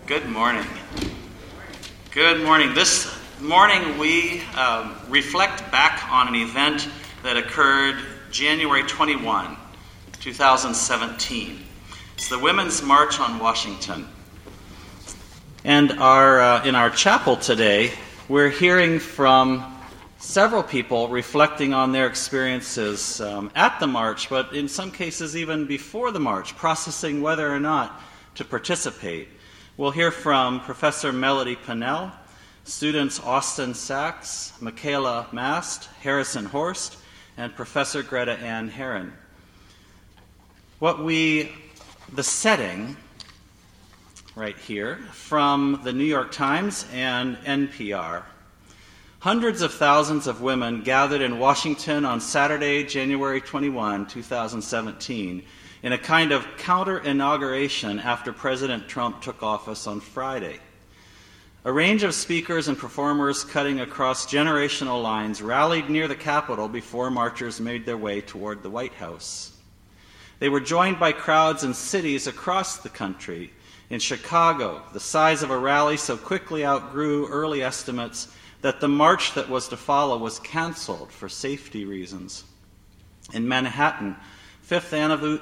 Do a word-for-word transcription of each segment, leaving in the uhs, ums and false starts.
Good morning. Good morning. This morning we um, reflect back on an event that occurred January twenty-first, twenty seventeen. It's the Women's March on Washington. And our uh, in our chapel today, we're hearing from several people reflecting on their experiences um, at the march, but in some cases even before the march, processing whether or not to participate. We'll hear from Professor Melody Pennell, students Austin Sachs, Michaela Mast, Harrison Horst, and Professor Greta Ann Herron. What we, the setting right here from the New York Times and N P R. Hundreds of thousands of women gathered in Washington on Saturday, January twenty-first, twenty seventeen, in a kind of counter-inauguration after President Trump took office on Friday. A range of speakers and performers cutting across generational lines rallied near the Capitol before marchers made their way toward the White House. They were joined by crowds in cities across the country. In Chicago, the size of a rally so quickly outgrew early estimates that the march that was to follow was canceled for safety reasons. In Manhattan, Fifth Avenue,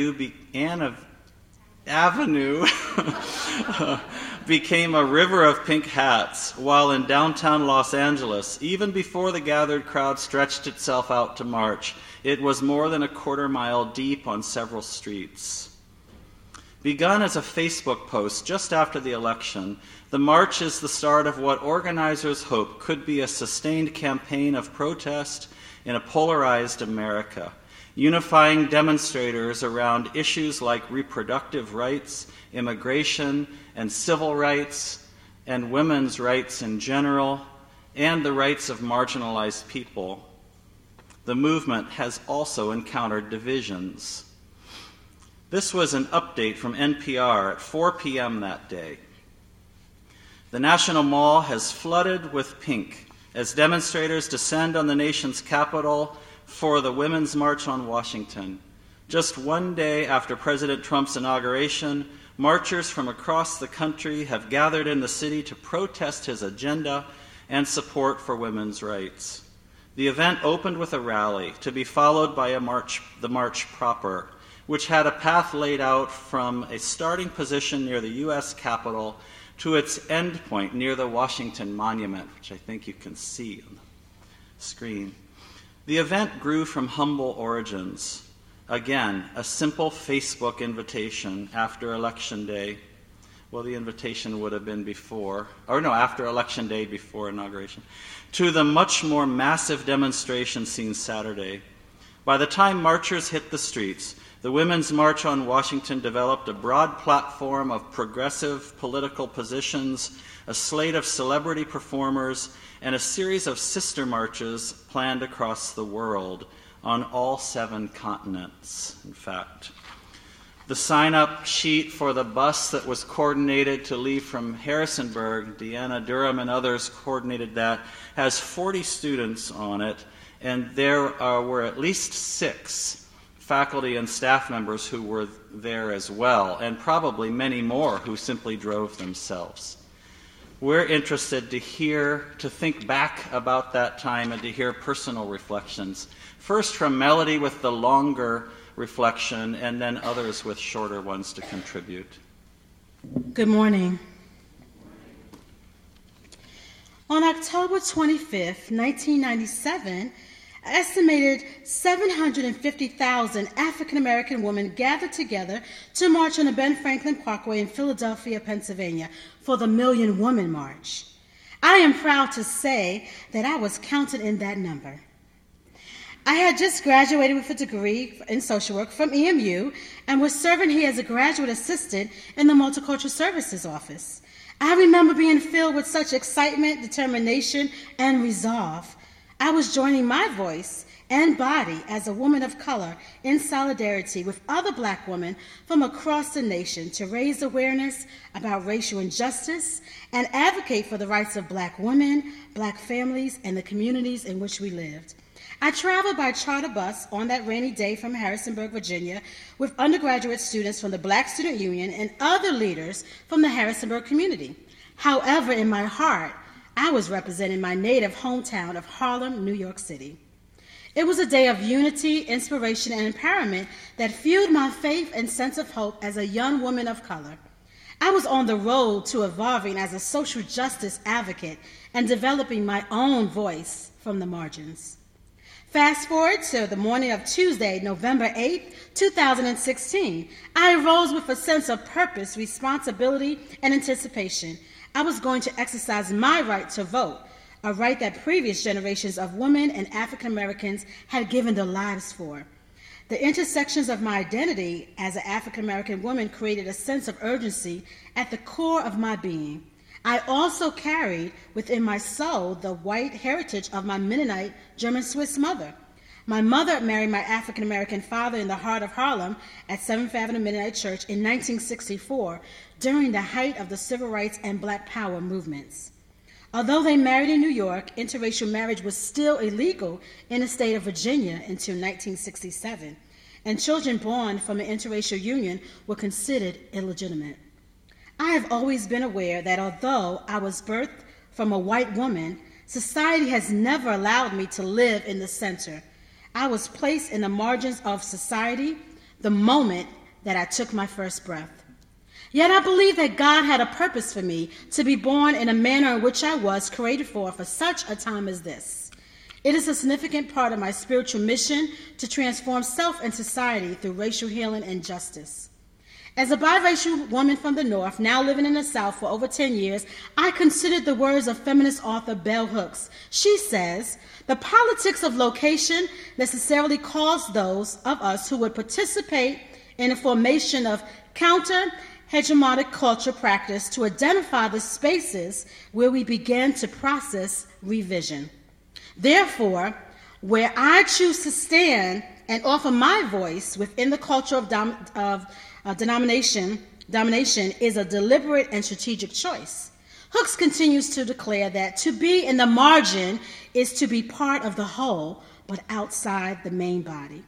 Avenue became a river of pink hats, while in downtown Los Angeles, even before the gathered crowd stretched itself out to march, it was more than a quarter mile deep on several streets. Begun as a Facebook post just after the election, the march is the start of what organizers hope could be a sustained campaign of protest in a polarized America, unifying demonstrators around issues like reproductive rights, immigration, and civil rights, and women's rights in general, and the rights of marginalized people. The movement has also encountered divisions. This was an update from N P R at four p.m. that day. The National Mall has flooded with pink as demonstrators descend on the nation's capital for the Women's March on Washington. Just one day after President Trump's inauguration, marchers from across the country have gathered in the city to protest his agenda and support for women's rights. The event opened with a rally, to be followed by a march, the march proper, which had a path laid out from a starting position near the U S Capitol to its end point near the Washington Monument, which I think you can see on the screen. The event grew from humble origins. Again, a simple Facebook invitation after Election Day. Well, the invitation would have been before, or no, after Election Day, before inauguration, to the much more massive demonstration seen Saturday. By the time marchers hit the streets, the Women's March on Washington developed a broad platform of progressive political positions, a slate of celebrity performers, and a series of sister marches planned across the world on all seven continents, in fact. The sign-up sheet for the bus that was coordinated to leave from Harrisonburg, Deanna Durham and others coordinated that, has forty students on it, and there uh, were at least six faculty and staff members who were there as well, and probably many more who simply drove themselves. We're interested to hear, to think back about that time and to hear personal reflections. First from Melody with the longer reflection, and then others with shorter ones to contribute. Good morning. On October twenty-fifth, nineteen ninety-seven, an estimated seven hundred fifty thousand African American women gathered together to march on the Ben Franklin Parkway in Philadelphia, Pennsylvania, for the Million Woman March. I am proud to say that I was counted in that number. I had just graduated with a degree in social work from E M U and was serving here as a graduate assistant in the Multicultural Services Office. I remember being filled with such excitement, determination, and resolve. I was joining my voice and body as a woman of color in solidarity with other Black women from across the nation to raise awareness about racial injustice and advocate for the rights of Black women, Black families, and the communities in which we lived. I traveled by charter bus on that rainy day from Harrisonburg, Virginia, with undergraduate students from the Black Student Union and other leaders from the Harrisonburg community. However, in my heart, I was representing my native hometown of Harlem, New York City. It was a day of unity, inspiration, and empowerment that fueled my faith and sense of hope as a young woman of color. I was on the road to evolving as a social justice advocate and developing my own voice from the margins. Fast forward to the morning of Tuesday, November eighth, two thousand sixteen. I arose with a sense of purpose, responsibility, and anticipation. I was going to exercise my right to vote, a right that previous generations of women and African Americans had given their lives for. The intersections of my identity as an African American woman created a sense of urgency at the core of my being. I also carried within my soul the white heritage of my Mennonite German Swiss mother. My mother married my African American father in the heart of Harlem at seventh Avenue Mennonite Church in nineteen sixty-four during the height of the civil rights and Black Power movements. Although they married in New York, interracial marriage was still illegal in the state of Virginia until nineteen sixty-seven, and children born from an interracial union were considered illegitimate. I have always been aware that although I was birthed from a white woman, society has never allowed me to live in the center. I was placed in the margins of society the moment that I took my first breath. Yet I believe that God had a purpose for me to be born in a manner in which I was created for, for such a time as this. It is a significant part of my spiritual mission to transform self and society through racial healing and justice. As a biracial woman from the North, now living in the South for over ten years, I considered the words of feminist author Bell Hooks. She says, "The politics of location necessarily calls those of us who would participate in the formation of counter hegemonic culture practice to identify the spaces where we begin to process revision. Therefore, where I choose to stand and offer my voice within the culture of, dom- of uh, denomination, domination is a deliberate and strategic choice." Hooks continues to declare that to be in the margin is to be part of the whole, but outside the main body.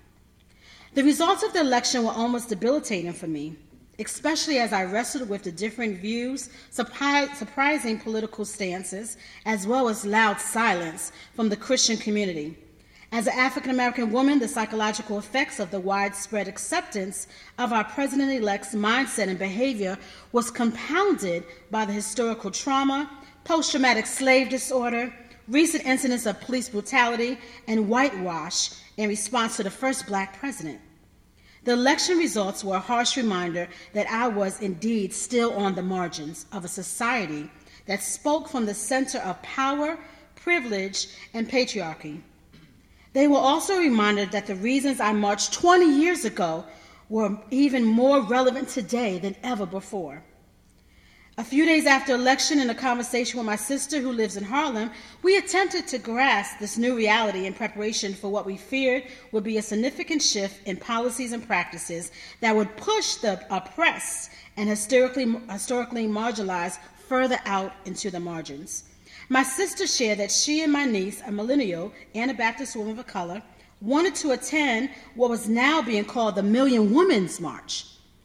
The results of the election were almost debilitating for me, especially as I wrestled with the different views, surpri- surprising political stances, as well as loud silence from the Christian community. As an African-American woman, the psychological effects of the widespread acceptance of our president-elect's mindset and behavior was compounded by the historical trauma, post-traumatic slave disorder, recent incidents of police brutality, and whitewash in response to the first Black president. The election results were a harsh reminder that I was indeed still on the margins of a society that spoke from the center of power, privilege, and patriarchy. They were also a reminder that the reasons I marched twenty years ago were even more relevant today than ever before. A few days after election, in a conversation with my sister who lives in Harlem, we attempted to grasp this new reality in preparation for what we feared would be a significant shift in policies and practices that would push the oppressed and historically, historically marginalized further out into the margins. My sister shared that she and my niece, a millennial Anabaptist woman of color, wanted to attend what was now being called the Million Women's March.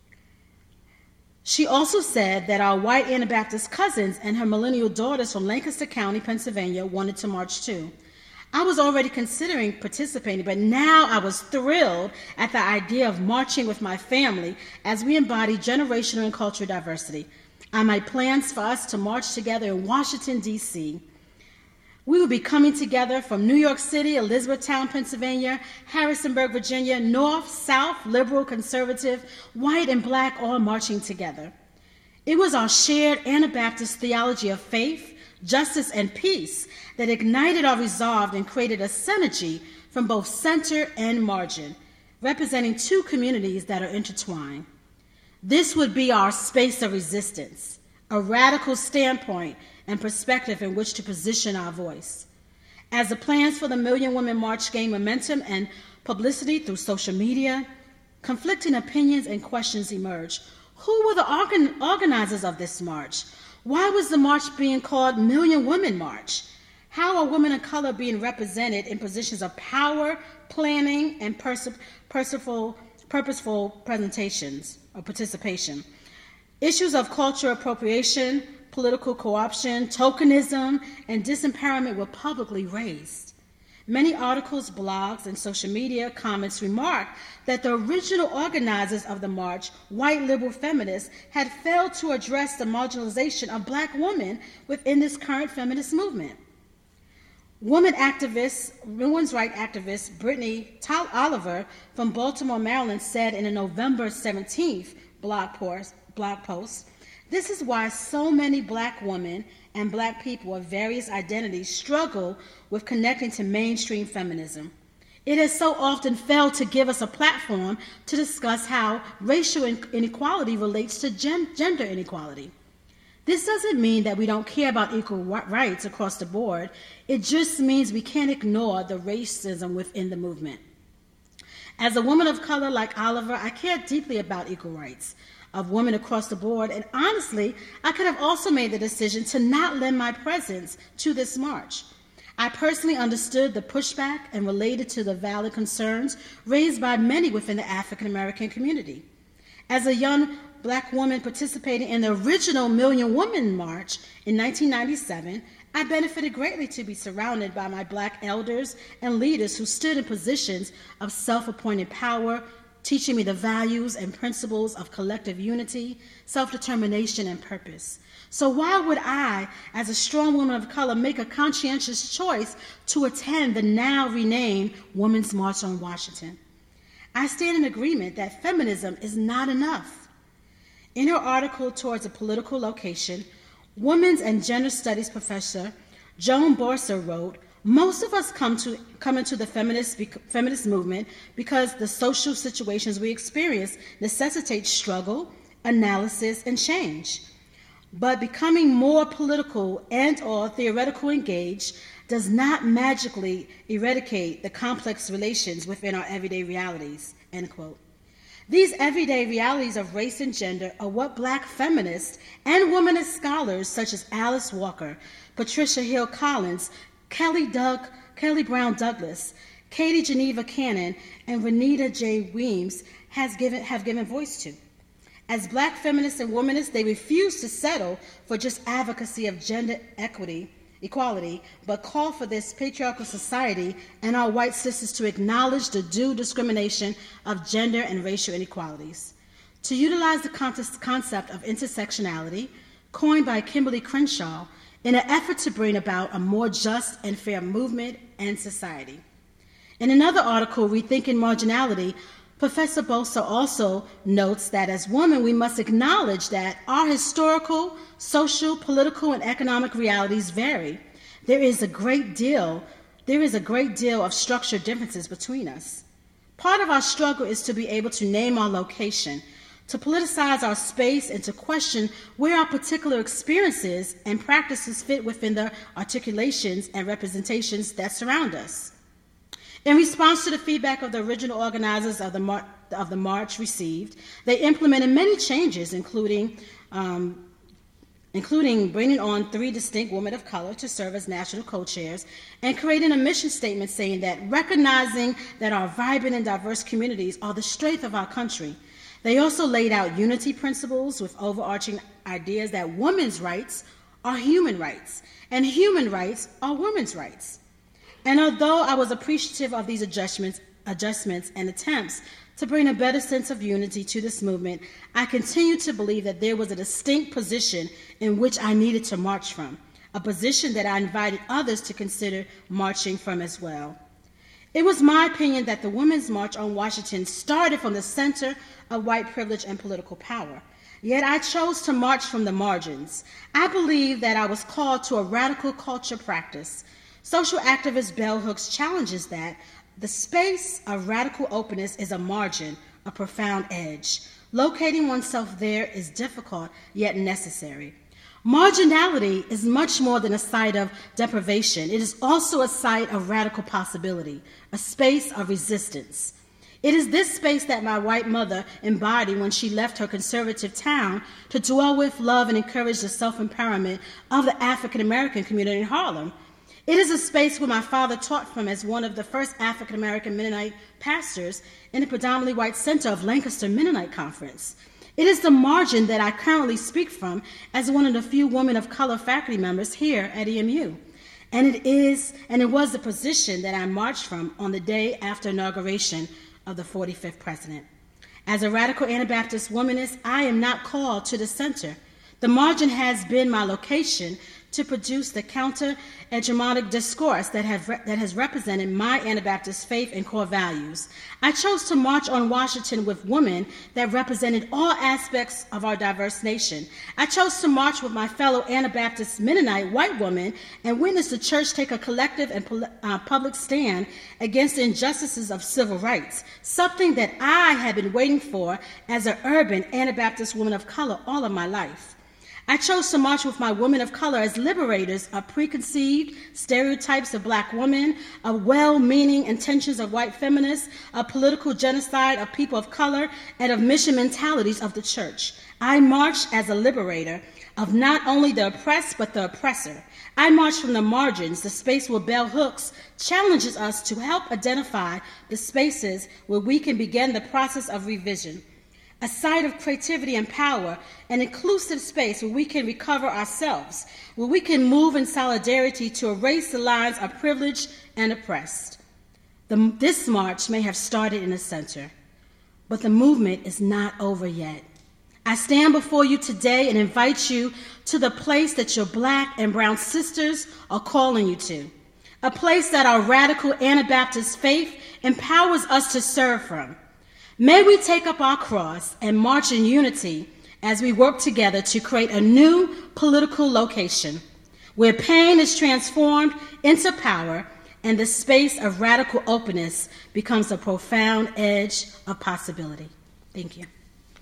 She also said that our white Anabaptist cousins and her millennial daughters from Lancaster County, Pennsylvania, wanted to march too. I was already considering participating, but now I was thrilled at the idea of marching with my family as we embody generational and cultural diversity. I made plans for us to march together in Washington, D C We will be coming together from New York City, Elizabethtown, Pennsylvania, Harrisonburg, Virginia, North, South, liberal, conservative, white, and Black, all marching together. It was our shared Anabaptist theology of faith, justice, and peace that ignited our resolve and created a synergy from both center and margin, representing two communities that are intertwined. This would be our space of resistance, a radical standpoint and perspective in which to position our voice. As the plans for the Million Women March gained momentum and publicity through social media, conflicting opinions and questions emerged. Who were the organizers of this march? Why was the march being called Million Women March? How are women of color being represented in positions of power, planning, and pers- purposeful, purposeful presentations or participation? Issues of cultural appropriation, political co-option, tokenism, and disempowerment were publicly raised. Many articles, blogs, and social media comments remarked that the original organizers of the march, white liberal feminists, had failed to address the marginalization of black women within this current feminist movement. Woman activist, women's rights activist Brittany Oliver from Baltimore, Maryland, said in a November seventeenth blog post, blog post, "This is why so many black women and black people of various identities struggle with connecting to mainstream feminism. It has so often failed to give us a platform to discuss how racial inequality relates to gen- gender inequality. This doesn't mean that we don't care about equal rights across the board. It just means we can't ignore the racism within the movement. As a woman of color like Oliver, I care deeply about equal rights of women across the board, and honestly, I could have also made the decision to not lend my presence to this march. I personally understood the pushback and related to the valid concerns raised by many within the African American community. As a young black woman participating in the original Million Women March in nineteen ninety-seven, I benefited greatly to be surrounded by my black elders and leaders who stood in positions of self-appointed power, teaching me the values and principles of collective unity, self-determination, and purpose. So why would I, as a strong woman of color, make a conscientious choice to attend the now renamed Women's March on Washington? I stand in agreement that feminism is not enough. In her article, Towards a Political Location, women's and gender studies professor Joan Borser wrote, "Most of us come to come into the feminist feminist movement because the social situations we experience necessitate struggle, analysis, and change. But becoming more political and or theoretical engaged does not magically eradicate the complex relations within our everyday realities," end quote. These everyday realities of race and gender are what black feminists and womanist scholars such as Alice Walker, Patricia Hill Collins, Kelly, Doug, Kelly Brown Douglas, Katie Geneva Cannon, and Renita J. Weems has given, have given voice to. As black feminists and womanists, they refuse to settle for just advocacy of gender equity, equality, but call for this patriarchal society and our white sisters to acknowledge the due discrimination of gender and racial inequalities. To utilize the concept of intersectionality, coined by Kimberly Crenshaw, in an effort to bring about a more just and fair movement and society. In another article, Rethinking Marginality, Professor Bosa also notes that as women, we must acknowledge that our historical, social, political, and economic realities vary. There is a great deal, there is a great deal of structural differences between us. Part of our struggle is to be able to name our location, to politicize our space, and to question where our particular experiences and practices fit within the articulations and representations that surround us. In response to the feedback of the original organizers of the, mar- of the march received, they implemented many changes, including, um, including bringing on three distinct women of color to serve as national co-chairs and creating a mission statement saying that recognizing that our vibrant and diverse communities are the strength of our country. They also laid out unity principles with overarching ideas that women's rights are human rights and human rights are women's rights. And although I was appreciative of these adjustments, adjustments and attempts to bring a better sense of unity to this movement, I continue to believe that there was a distinct position in which I needed to march from, a position that I invited others to consider marching from as well. It was my opinion that the Women's March on Washington started from the center of white privilege and political power. Yet I chose to march from the margins. I believe that I was called to a radical culture practice. Social activist Bell Hooks challenges that the space of radical openness is a margin, a profound edge. Locating oneself there is difficult, yet necessary. Marginality is much more than a site of deprivation. It is also a site of radical possibility, a space of resistance. It is this space that my white mother embodied when she left her conservative town to dwell with, love, and encourage the self-empowerment of the African American community in Harlem. It is a space where my father taught from as one of the first African-American Mennonite pastors in the predominantly white center of Lancaster Mennonite Conference. It is the margin that I currently speak from as one of the few women of color faculty members here at E M U. And it is, and it was the position that I marched from on the day after inauguration of the forty-fifth president. As a radical Anabaptist womanist, I am not called to the center. The margin has been my location to produce the counter-hegemonic discourse that, have re- that has represented my Anabaptist faith and core values. I chose to march on Washington with women that represented all aspects of our diverse nation. I chose to march with my fellow Anabaptist Mennonite white women and witness the church take a collective and pol- uh, public stand against the injustices of civil rights, something that I had been waiting for as an urban Anabaptist woman of color all of my life. I chose to march with my women of color as liberators of preconceived stereotypes of black women, of well-meaning intentions of white feminists, of political genocide of people of color, and of mission mentalities of the church. I marched as a liberator of not only the oppressed, but the oppressor. I marched from the margins, the space where Bell Hooks challenges us to help identify the spaces where we can begin the process of revision. A site of creativity and power, an inclusive space where we can recover ourselves, where we can move in solidarity to erase the lines of privileged and oppressed. The, this march may have started in the center, but the movement is not over yet. I stand before you today and invite you to the place that your black and brown sisters are calling you to, a place that our radical Anabaptist faith empowers us to serve from. May we take up our cross and march in unity as we work together to create a new political location where pain is transformed into power and the space of radical openness becomes a profound edge of possibility. Thank you.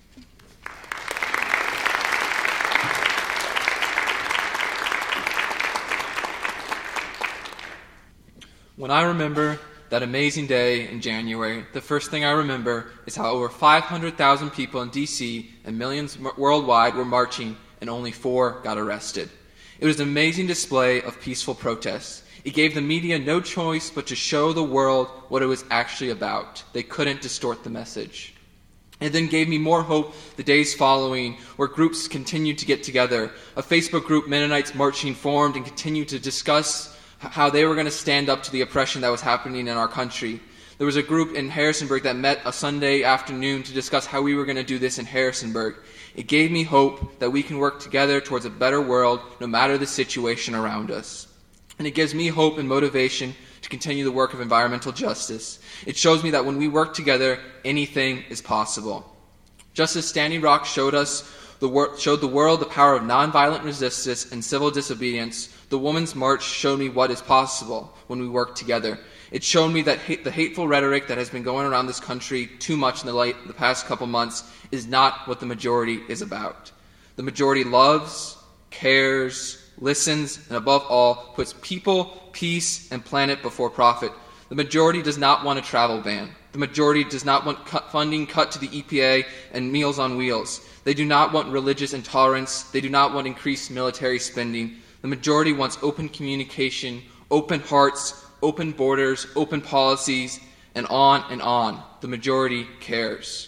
When I remember that amazing day in January, the first thing I remember is how over five hundred thousand people in D C and millions worldwide were marching and only four got arrested. It was an amazing display of peaceful protests. It gave the media no choice but to show the world what it was actually about. They couldn't distort the message. It then gave me more hope the days following, where groups continued to get together. A Facebook group, Mennonites Marching, formed and continued to discuss how they were going to stand up to the oppression that was happening in our country. There was a group in Harrisonburg that met a Sunday afternoon to discuss how we were going to do this in Harrisonburg. It gave me hope that we can work together towards a better world no matter the situation around us. And it gives me hope and motivation to continue the work of environmental justice. It shows me that when we work together, anything is possible. Just as Standing Rock showed us the wor- showed the world the power of nonviolent resistance and civil disobedience, the Women's March showed me what is possible when we work together. It showed me that hate, the hateful rhetoric that has been going around this country too much in the, light, the past couple months is not what the majority is about. The majority loves, cares, listens, and above all, puts people, peace, and planet before profit. The majority does not want a travel ban. The majority does not want cut funding cut to the E P A and Meals on Wheels. They do not want religious intolerance. They do not want increased military spending. The majority wants open communication, open hearts, open borders, open policies, and on and on. The majority cares.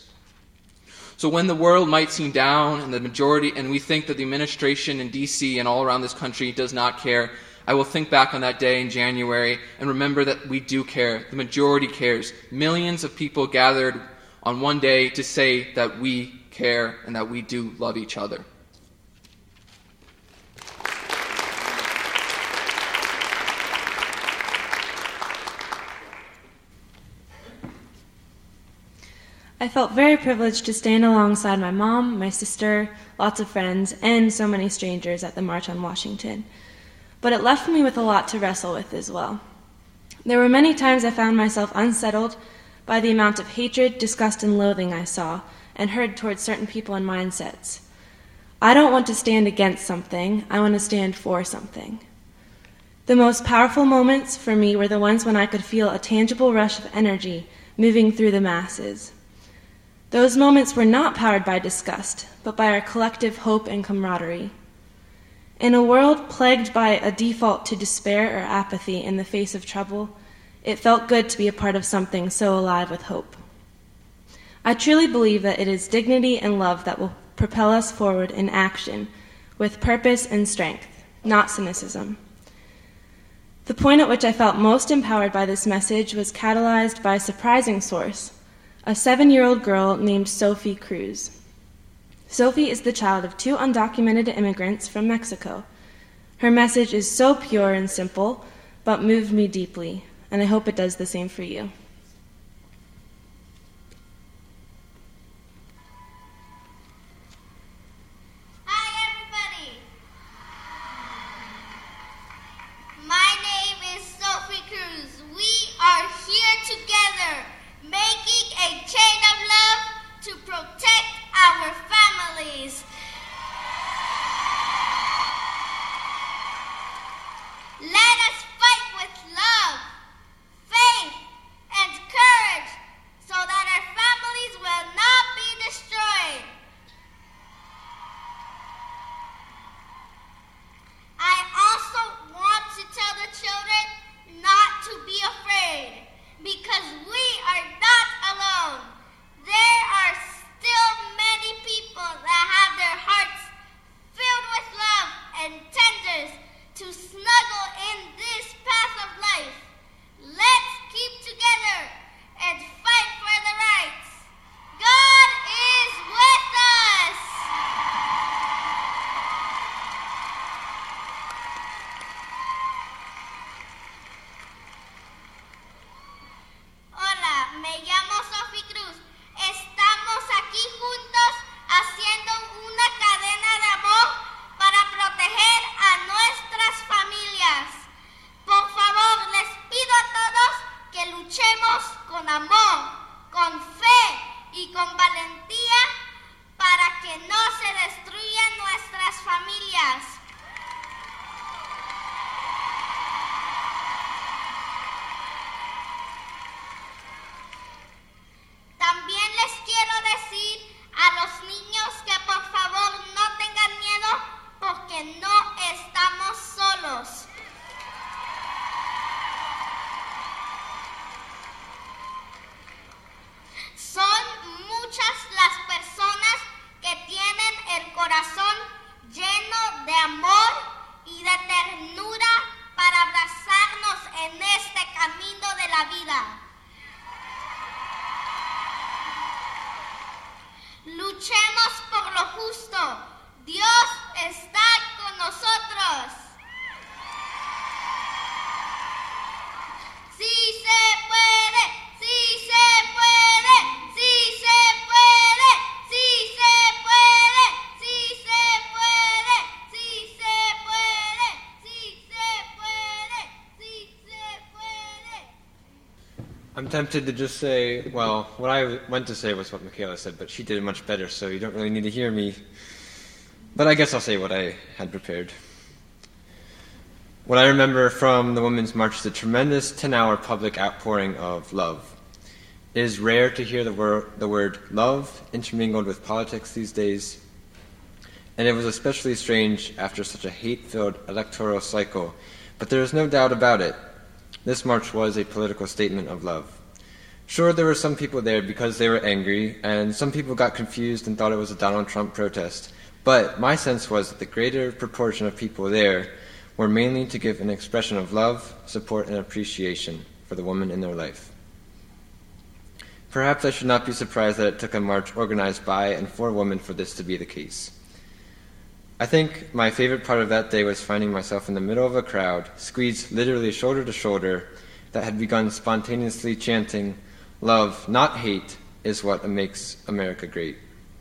So when the world might seem down and the majority, and we think that the administration in D C and all around this country does not care, I will think back on that day in January and remember that we do care. The majority cares. Millions of people gathered on one day to say that we care and that we do love each other. I felt very privileged to stand alongside my mom, my sister, lots of friends, and so many strangers at the March on Washington. But it left me with a lot to wrestle with as well. There were many times I found myself unsettled by the amount of hatred, disgust, and loathing I saw and heard towards certain people and mindsets. I don't want to stand against something, I want to stand for something. The most powerful moments for me were the ones when I could feel a tangible rush of energy moving through the masses. Those moments were not powered by disgust, but by our collective hope and camaraderie. In a world plagued by a default to despair or apathy in the face of trouble, it felt good to be a part of something so alive with hope. I truly believe that it is dignity and love that will propel us forward in action, with purpose and strength, not cynicism. The point at which I felt most empowered by this message was catalyzed by a surprising source, a seven-year-old girl named Sophie Cruz. Sophie is the child of two undocumented immigrants from Mexico. Her message is so pure and simple, but moved me deeply, and I hope it does the same for you. I'm tempted to just say, well, what I went to say was what Michaela said, but she did it much better, so you don't really need to hear me. But I guess I'll say what I had prepared. What I remember from the Women's March is a tremendous ten-hour public outpouring of love. It is rare to hear the, wor- the word love intermingled with politics these days, and it was especially strange after such a hate-filled electoral cycle, but there is no doubt about it. This march was a political statement of love. Sure, there were some people there because they were angry, and some people got confused and thought it was a Donald Trump protest, but my sense was that the greater proportion of people there were mainly to give an expression of love, support, and appreciation for the woman in their life. Perhaps I should not be surprised that it took a march organized by and for women for this to be the case. I think my favorite part of that day was finding myself in the middle of a crowd, squeezed literally shoulder to shoulder, that had begun spontaneously chanting, "Love, not hate, is what makes America great."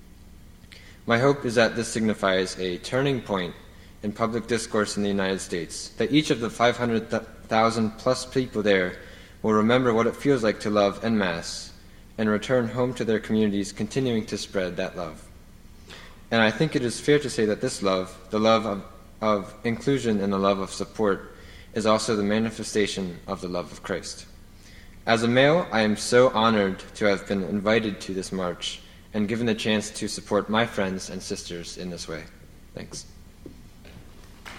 My hope is that this signifies a turning point in public discourse in the United States, that each of the five hundred thousand plus people there will remember what it feels like to love en masse, and return home to their communities continuing to spread that love. And I think it is fair to say that this love, the love of, of inclusion and the love of support, is also the manifestation of the love of Christ. As a male, I am so honored to have been invited to this march and given the chance to support my friends and sisters in this way. Thanks.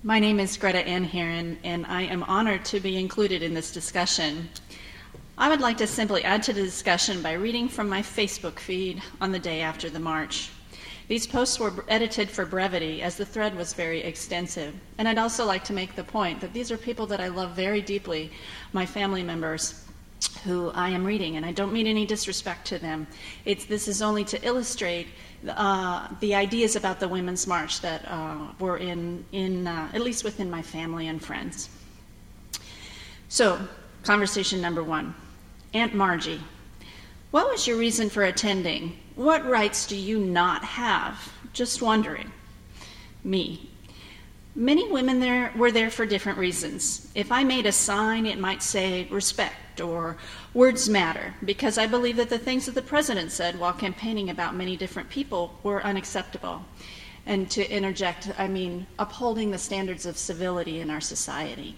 My name is Greta Ann Heron, and I am honored to be included in this discussion. I would like to simply add to the discussion by reading from my Facebook feed on the day after the march. These posts were edited for brevity, as the thread was very extensive. And I'd also like to make the point that these are people that I love very deeply, my family members, who I am reading, and I don't mean any disrespect to them. It's, this is only to illustrate uh, the ideas about the Women's March that uh, were in, in uh, at least within my family and friends. So, conversation number one. Aunt Margie, what was your reason for attending? What rights do you not have? Just wondering. Me. Many women there were there for different reasons. If I made a sign, it might say respect or words matter, because I believe that the things that the president said while campaigning about many different people were unacceptable. And to interject, I mean upholding the standards of civility in our society.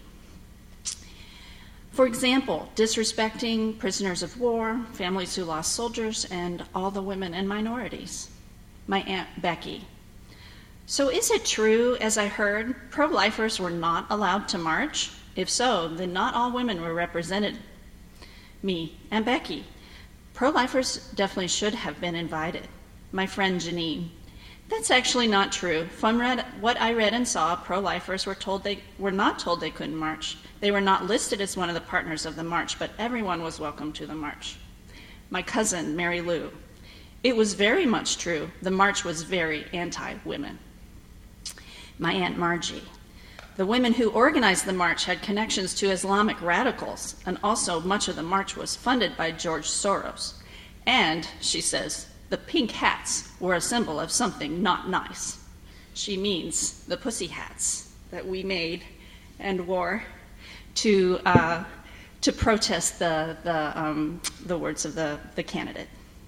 For example, disrespecting prisoners of war, families who lost soldiers, and all the women and minorities. My Aunt Becky. So is it true, as I heard, pro-lifers were not allowed to march? If so, then not all women were represented. Me, Aunt Becky. Pro-lifers definitely should have been invited. My friend Janine. That's actually not true. From read, what I read and saw, pro-lifers were told they were not told they couldn't march. They were not listed as one of the partners of the march, but everyone was welcome to the march. My cousin, Mary Lou. It was very much true. The march was very anti-women. My Aunt Margie. The women who organized the march had connections to Islamic radicals, and also much of the march was funded by George Soros. And, she says, the pink hats were a symbol of something not nice. She means the pussy hats that we made and wore to uh, to protest the the um, the words of the, the candidate.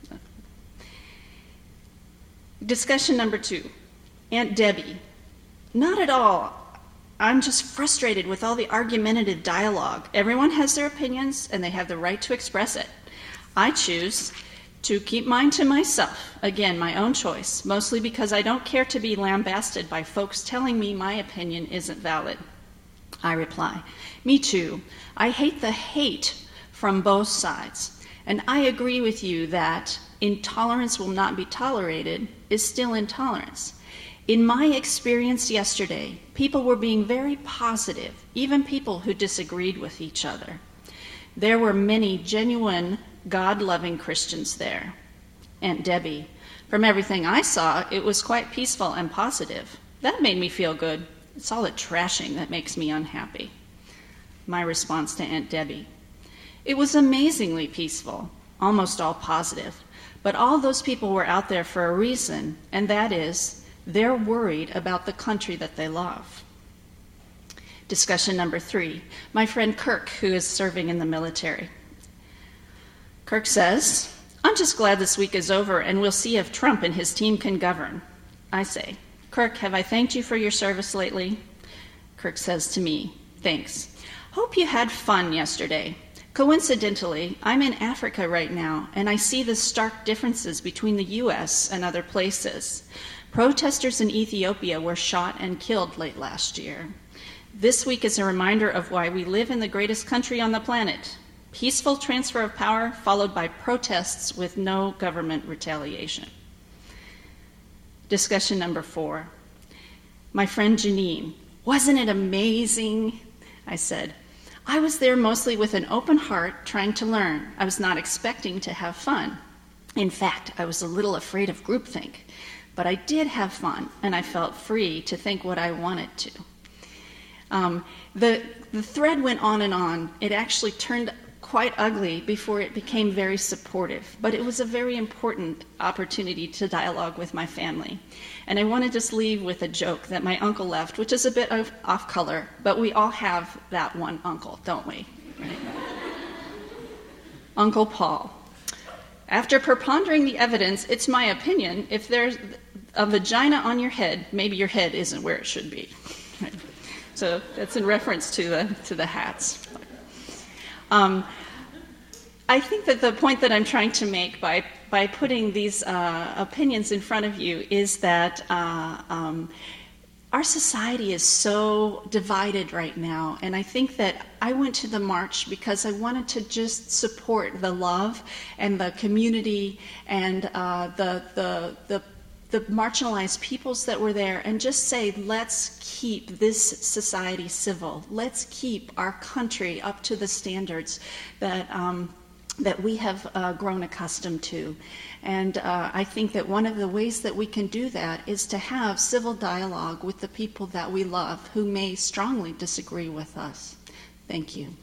Discussion number two. Aunt Debbie. Not at all. I'm just frustrated with all the argumentative dialogue. Everyone has their opinions and they have the right to express it. I choose to keep mine to myself. Again, my own choice, mostly because I don't care to be lambasted by folks telling me my opinion isn't valid. I reply, me too. I hate the hate from both sides. And I agree with you that intolerance will not be tolerated is still intolerance. In my experience yesterday, people were being very positive, even people who disagreed with each other. There were many genuine, God-loving Christians there. Aunt Debbie, from everything I saw, it was quite peaceful and positive. That made me feel good. It's all the trashing that makes me unhappy. My response to Aunt Debbie. It was amazingly peaceful, almost all positive. But all those people were out there for a reason, and that is, they're worried about the country that they love. Discussion number three. My friend Kirk, who is serving in the military. Kirk says, I'm just glad this week is over and we'll see if Trump and his team can govern. I say, Kirk, have I thanked you for your service lately? Kirk says to me, thanks. Hope you had fun yesterday. Coincidentally, I'm in Africa right now, and I see the stark differences between the U S and other places. Protesters in Ethiopia were shot and killed late last year. This week is a reminder of why we live in the greatest country on the planet. Peaceful transfer of power followed by protests with no government retaliation. Discussion number four. My friend Janine, wasn't it amazing? I said, I was there mostly with an open heart trying to learn. I was not expecting to have fun. In fact, I was a little afraid of groupthink. But I did have fun, and I felt free to think what I wanted to. Um, the, the thread went on and on. It actually turned quite ugly before it became very supportive. But it was a very important opportunity to dialogue with my family. And I want to just leave with a joke that my uncle left, which is a bit of off color, but we all have that one uncle, don't we? Right? Uncle Paul. After prepondering the evidence, it's my opinion, if there's a vagina on your head, maybe your head isn't where it should be. Right? So that's in reference to the to the hats. Um, I think that the point that I'm trying to make by by putting these uh, opinions in front of you is that uh, um, our society is so divided right now, and I think that I went to the march because I wanted to just support the love and the community and uh, the, the the the marginalized peoples that were there, and just say, let's keep this society civil. Let's keep our country up to the standards that um, that we have uh, grown accustomed to. And uh, I think that one of the ways that we can do that is to have civil dialogue with the people that we love who may strongly disagree with us. Thank you.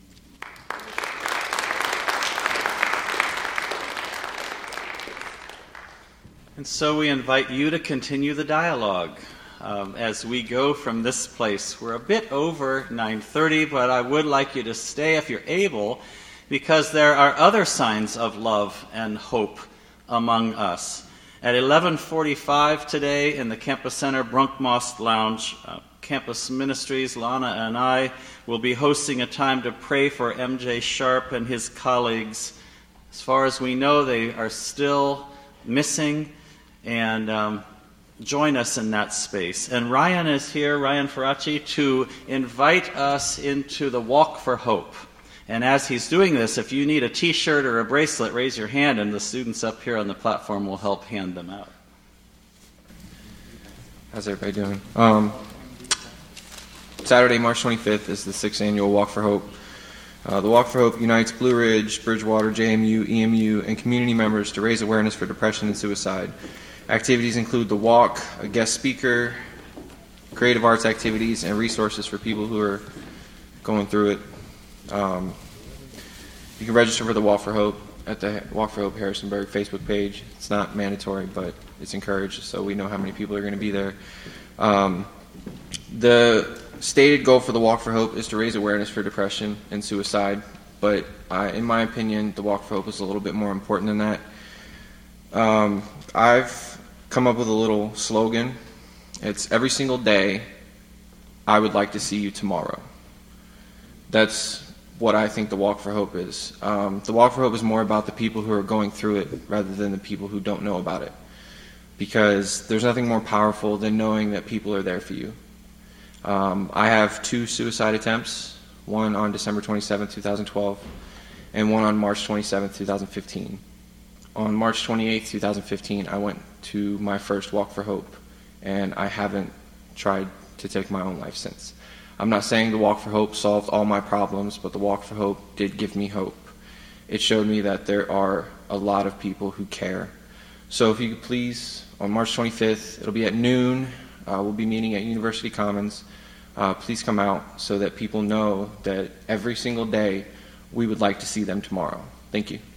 And so we invite you to continue the dialogue um, as we go from this place. We're a bit over nine thirty, but I would like you to stay if you're able, because there are other signs of love and hope among us. At eleven forty-five today in the Campus Center Brunkmost Lounge, uh, Campus Ministries, Lana and I will be hosting a time to pray for M J Sharp and his colleagues. As far as we know, they are still missing, and um, join us in that space. And Ryan is here, Ryan Faraci, to invite us into the Walk for Hope. And as he's doing this, if you need a t-shirt or a bracelet, raise your hand, and the students up here on the platform will help hand them out. How's everybody doing? Um, Saturday, March twenty-fifth is the sixth annual Walk for Hope. Uh, the Walk for Hope unites Blue Ridge, Bridgewater, J M U, E M U, and community members to raise awareness for depression and suicide. Activities include the walk, a guest speaker, creative arts activities, and resources for people who are going through it. Um, you can register for the Walk for Hope at the Walk for Hope Harrisonburg Facebook page. It's not mandatory, but it's encouraged, so we know how many people are going to be there. Um, the stated goal for the Walk for Hope is to raise awareness for depression and suicide, but I, in my opinion, the Walk for Hope is a little bit more important than that. Um, I've come up with a little slogan. It's every single day, I would like to see you tomorrow. That's what I think the Walk for Hope is. Um, the Walk for Hope is more about the people who are going through it rather than the people who don't know about it. Because there's nothing more powerful than knowing that people are there for you. Um, I have two suicide attempts, one on December twenty-seventh, twenty twelve, and one on March twenty-seventh, twenty fifteen. On March twenty-eighth, twenty fifteen, I went to my first Walk for Hope, and I haven't tried to take my own life since. I'm not saying the Walk for Hope solved all my problems, but the Walk for Hope did give me hope. It showed me that there are a lot of people who care. So if you could please, on March twenty-fifth, it'll be at noon. Uh, we'll be meeting at University Commons. Uh, please come out so that people know that every single day we would like to see them tomorrow. Thank you.